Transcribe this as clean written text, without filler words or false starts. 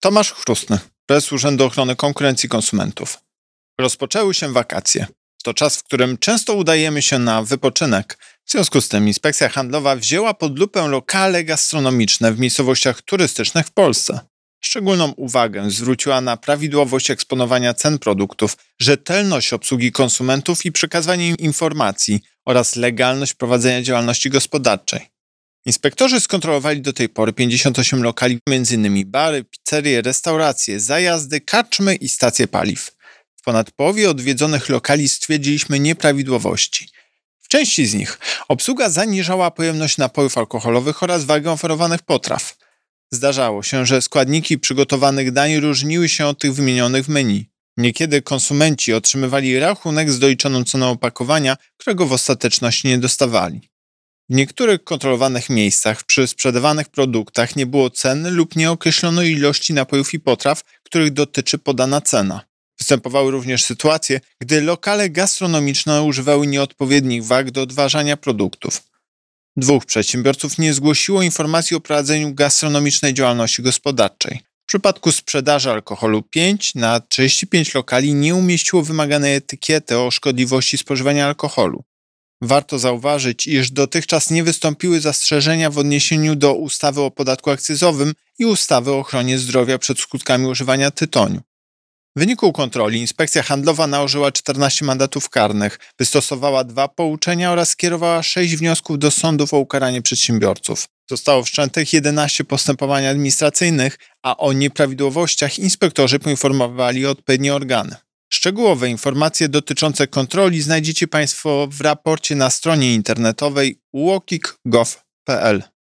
Tomasz Chrustny, prezes Urzędu Ochrony Konkurencji i Konsumentów. Rozpoczęły się wakacje. To czas, w którym często udajemy się na wypoczynek. W związku z tym Inspekcja Handlowa wzięła pod lupę lokale gastronomiczne w miejscowościach turystycznych w Polsce. Szczególną uwagę zwróciła na prawidłowość eksponowania cen produktów, rzetelność obsługi konsumentów i przekazywanie im informacji oraz legalność prowadzenia działalności gospodarczej. Inspektorzy skontrolowali do tej pory 58 lokali, m.in. bary, pizzerie, restauracje, zajazdy, karczmy i stacje paliw. W ponad połowie odwiedzonych lokali stwierdziliśmy nieprawidłowości. W części z nich obsługa zaniżała pojemność napojów alkoholowych oraz wagę oferowanych potraw. Zdarzało się, że składniki przygotowanych dań różniły się od tych wymienionych w menu. Niekiedy konsumenci otrzymywali rachunek z doliczoną ceną opakowania, którego w ostateczności nie dostawali. W niektórych kontrolowanych miejscach przy sprzedawanych produktach nie było ceny lub nie określono ilości napojów i potraw, których dotyczy podana cena. Występowały również sytuacje, gdy lokale gastronomiczne używały nieodpowiednich wag do odważania produktów. 2 przedsiębiorców nie zgłosiło informacji o prowadzeniu gastronomicznej działalności gospodarczej. W przypadku sprzedaży alkoholu 5 na 35 lokali nie umieściło wymaganej etykiety o szkodliwości spożywania alkoholu. Warto zauważyć, iż dotychczas nie wystąpiły zastrzeżenia w odniesieniu do ustawy o podatku akcyzowym i ustawy o ochronie zdrowia przed skutkami używania tytoniu. W wyniku kontroli Inspekcja Handlowa nałożyła 14 mandatów karnych, wystosowała 2 pouczenia oraz skierowała 6 wniosków do sądów o ukaranie przedsiębiorców. Zostało wszczętych 11 postępowań administracyjnych, a o nieprawidłowościach inspektorzy poinformowali odpowiednie organy. Szczegółowe informacje dotyczące kontroli znajdziecie Państwo w raporcie na stronie internetowej uokik.gov.pl.